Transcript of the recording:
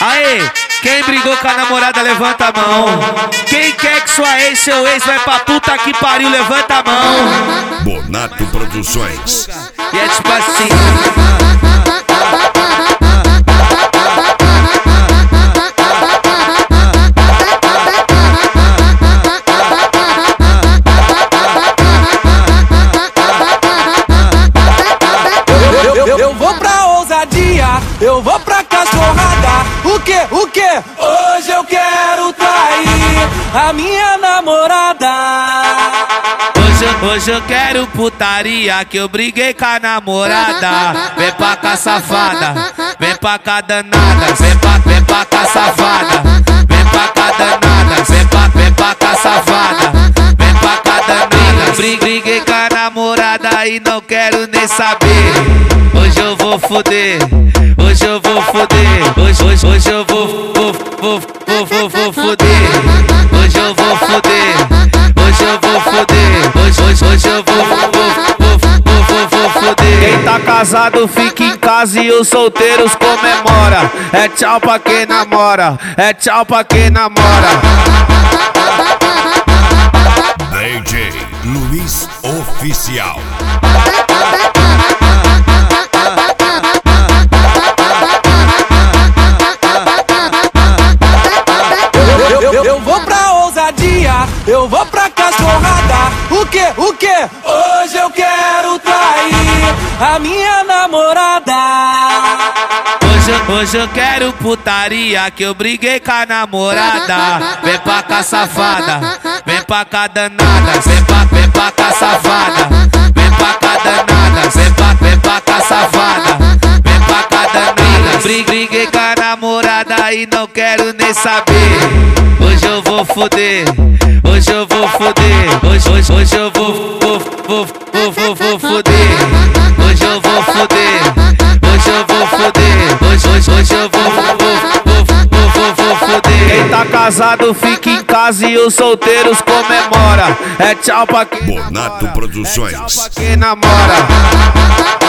Aê, quem brigou com a namorada, levanta a mão. Quem quer que sua ex, seu ex vai pra puta que pariu, levanta a mão. Bonato Produções. E é tipo assim. Eu vou pra ousadia, eu vou pra cachorrada. O que? Hoje eu quero trair a minha namorada. Hoje eu quero putaria, que eu briguei com a namorada. Vem pra cá, safada, vem pra cá, danada. Vem pra cá, safada, vem pra cá, danada. Vem pra cá, safada, vem pra cá, danada. Briguei com a namorada e não quero nem saber. Hoje eu vou foder, hoje eu vou foder. Hoje eu vou foder. Hoje eu vou foder, hoje eu vou foder. Hoje eu vou foder. Quem tá casado fica em casa e os solteiros comemora. É tchau pra quem namora, é tchau pra quem namora. DJ Luiz Oficial. Eu vou pra ousadia, eu vou pra cachorrada. O que? Hoje eu quero trair a minha namorada. Hoje eu quero putaria, que eu briguei com a namorada. Vem pra cá, safada, vem pra cá, danada. Vem pra cá, safada, vem pra cá, danada. Vem pra cá, safada, vem pra cá, danada. Briguei com a namorada e não quero nem saber. Hoje eu vou foder, hoje eu vou foder. Hoje eu vou foder. Hoje eu vou foder, hoje eu vou foder. Hoje eu vou foder. Quem tá casado fica em casa e os solteiros comemora. É tchau pra quem Bonato namora, Produções. é tchau pra quem namora.